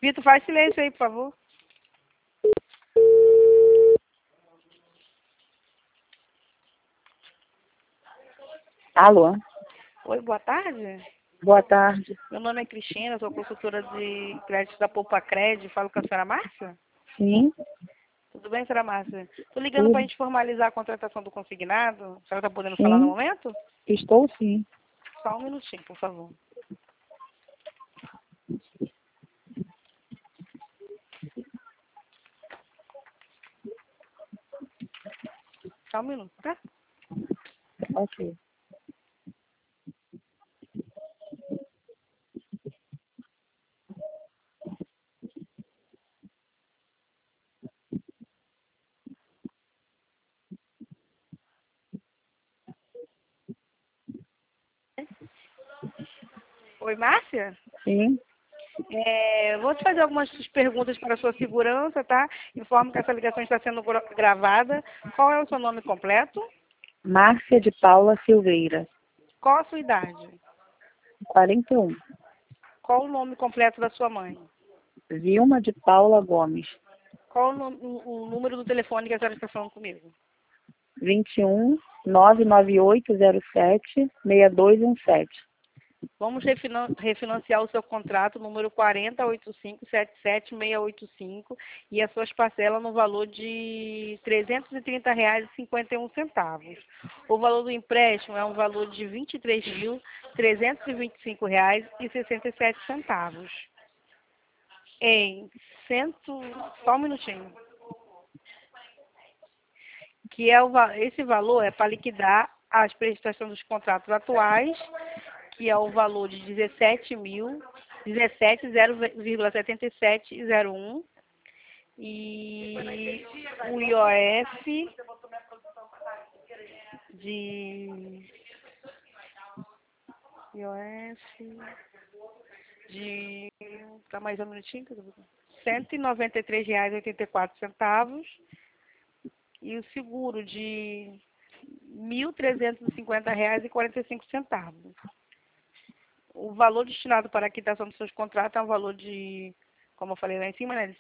Vitor, faz silêncio aí, por favor. Alô? Oi, boa tarde. Boa tarde. Meu nome é Cristina, sou consultora de crédito da Poupa Cred. Falo com a senhora Márcia? Sim, Tudo bem, senhora Márcia? Estou ligando para a tudo. gente formalizar a contratação do consignado. A senhora está podendo falar no Sim, momento? estou sim. Só um minutinho, por favor. Só um minuto, tá? Ok. Oi, Márcia? Sim, Vou te fazer algumas perguntas para a sua segurança, tá? Informo que essa ligação está sendo gravada. Qual é o seu nome completo? Márcia de Paula Silveira, Qual a sua idade? 41. Qual o nome completo da sua mãe? Vilma de Paula Gomes, Qual o número do telefone que a senhora está falando comigo? 21 99807 6217. Vamos refinanciar o seu contrato número 408577685 e as suas parcelas no valor de R$ 330,51. O valor do empréstimo é um valor de R$ 23.325,67. Em cento... Só um minutinho. Esse valor é para liquidar as prestações dos contratos atuais, que é o valor de 17.077,01 e o IOF de de tá mais um minutinho, R$ 193,84 e o seguro de R$ 1.350,45. O valor destinado para a quitação dos seus contratos é um valor de, como eu falei lá em cima, né, de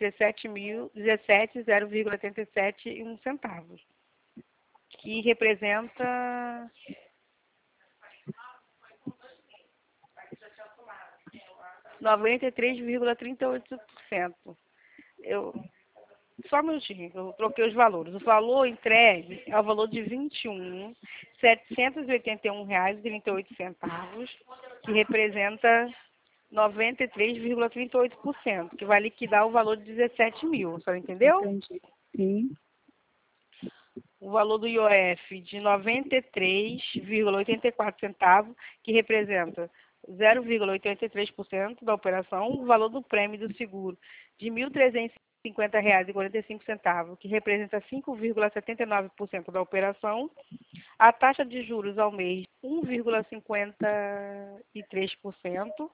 17,087,87 que representa 93,38%. Só um minutinho, eu troquei os valores. O valor entregue é o valor de R$ 21.781,38, que representa 93,38%, que vai liquidar o valor de 17 mil, a senhora entendeu? Entendi. Sim, O valor do IOF de 93,84 que representa 0,83% da operação. O valor do prêmio do seguro de R$ 1.350,45, que representa 5,79% da operação. A taxa de juros ao mês, 1,53%.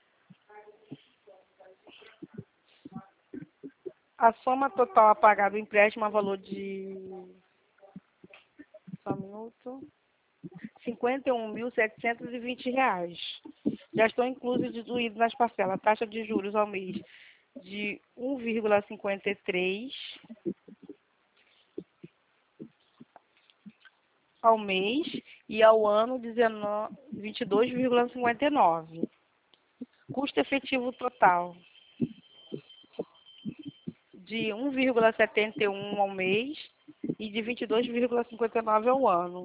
A soma total a pagar do empréstimo é um valor de... Só um minuto. R$ 51.720. Já estão inclusos e deduídos nas parcelas. A taxa de juros ao mês de 1,53 ao mês e ao ano 22,59. Custo efetivo total de 1,71 ao mês e de 22,59 ao ano.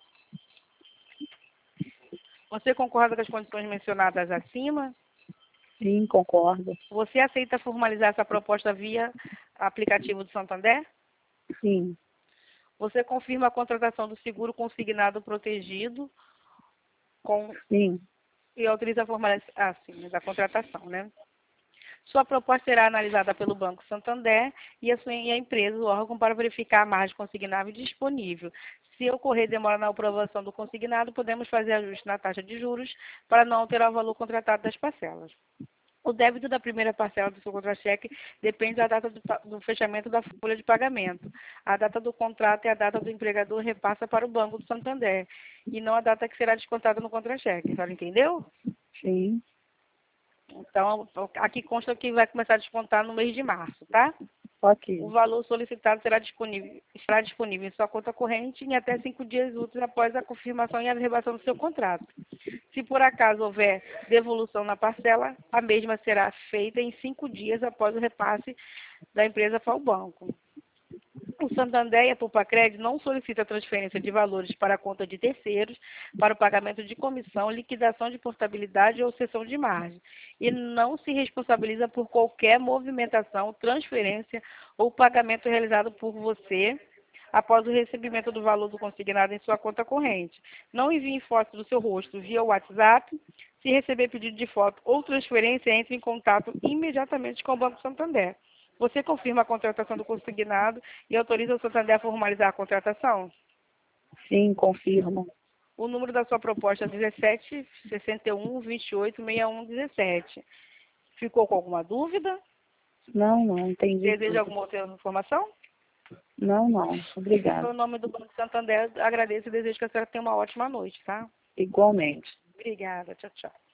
Você concorda com as condições mencionadas acima? sim, concordo. Você aceita formalizar essa proposta via aplicativo do Santander? Sim, Você confirma a contratação do seguro consignado protegido sim, e autoriza a formalização da contratação, né? Sua proposta será analisada pelo Banco Santander e a empresa, o órgão, para verificar a margem consignável disponível. Se ocorrer demora na aprovação do consignado, podemos fazer ajuste na taxa de juros para não alterar o valor contratado das parcelas. O débito da primeira parcela do seu contra-cheque depende da data do fechamento da folha de pagamento. A data do contrato e a data do empregador repassa para o Banco do Santander, e não a data que será descontada no contra-cheque. A senhora entendeu? sim. Então, Então, aqui consta que vai começar a descontar no mês de março, tá? Ok. O valor solicitado estará disponível em sua conta corrente em até 5 dias úteis após a confirmação e a averbação do seu contrato. Se por acaso houver devolução na parcela, a mesma será feita em 5 dias após o repasse da empresa para o banco. O Santander e a Pulpacred não solicita transferência de valores para a conta de terceiros para o pagamento de comissão, liquidação de portabilidade ou cessão de margem e não se responsabiliza por qualquer movimentação, transferência ou pagamento realizado por você após o recebimento do valor do consignado em sua conta corrente. Não envie foto do seu rosto via WhatsApp. Se receber pedido de foto ou transferência, entre em contato imediatamente com o Banco Santander. Você confirma a contratação do consignado e autoriza o Santander a formalizar a contratação? Sim, confirmo. O número da sua proposta é 17 61 28 61 17. Ficou com alguma dúvida? Não, entendi Deseja tudo. alguma outra informação? Não, Em obrigada. nome do Banco Santander, agradeço e desejo que a senhora tenha uma ótima noite, tá? Igualmente. Obrigada. Tchau, tchau.